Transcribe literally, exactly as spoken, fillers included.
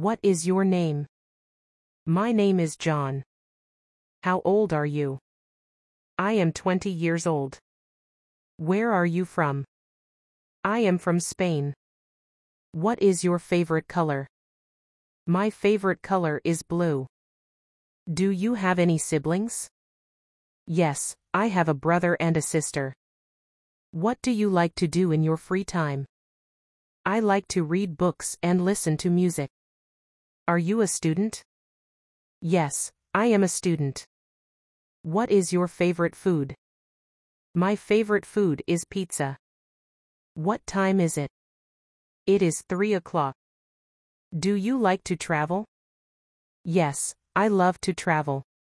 What is your name? My name is John. How old are you? I am twenty years old. Where are you from? I am from Spain. What is your favorite color? My favorite color is blue. Do you have any siblings? Yes, I have a brother and a sister. What do you like to do in your free time? I like to read books and listen to music. Are you a student? Yes, I am a student. What is your favorite food? My favorite food is pizza. What time is it? It is three o'clock. Do you like to travel? Yes, I love to travel.